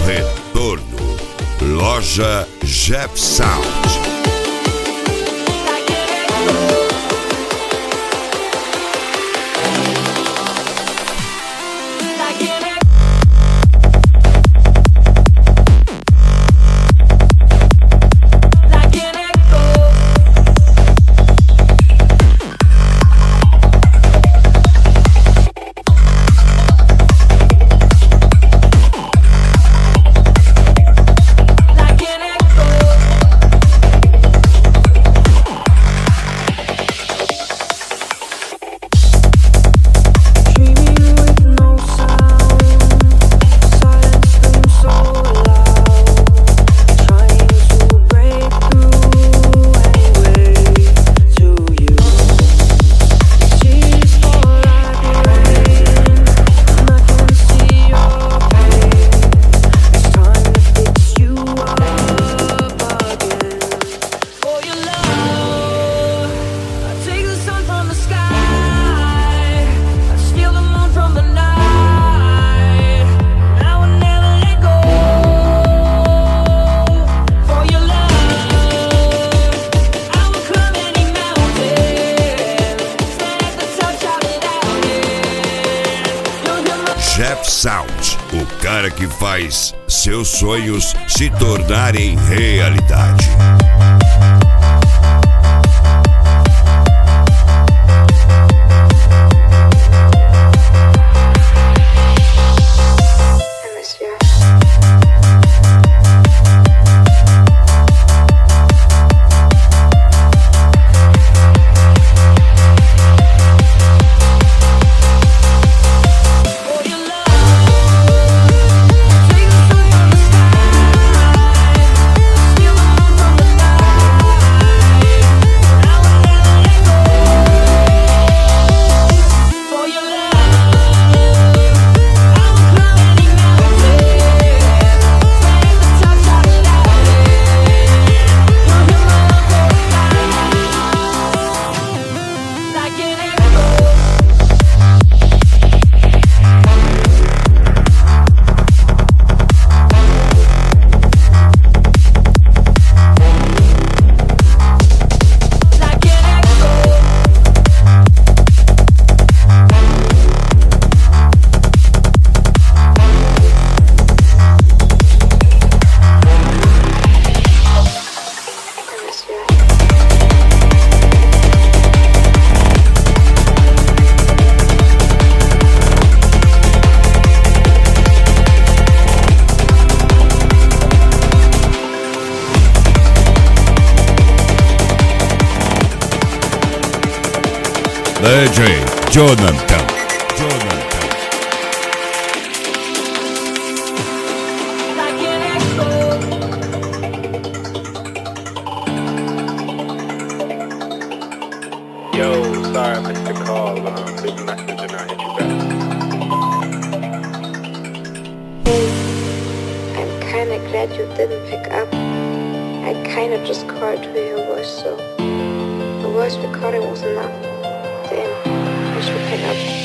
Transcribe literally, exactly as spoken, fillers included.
Retorno. Loja Jeff Sound. Jeff Sound, o cara que faz seus sonhos se tornarem realidade. D J Jonathan. Jonathan. Yo, sorry I missed the call. Um, leave a message and I'll hit you back. Hey, I'm kinda glad you didn't pick up. I kinda just called to hear your voice, so the voice recording was enough. Damn, I should pick up.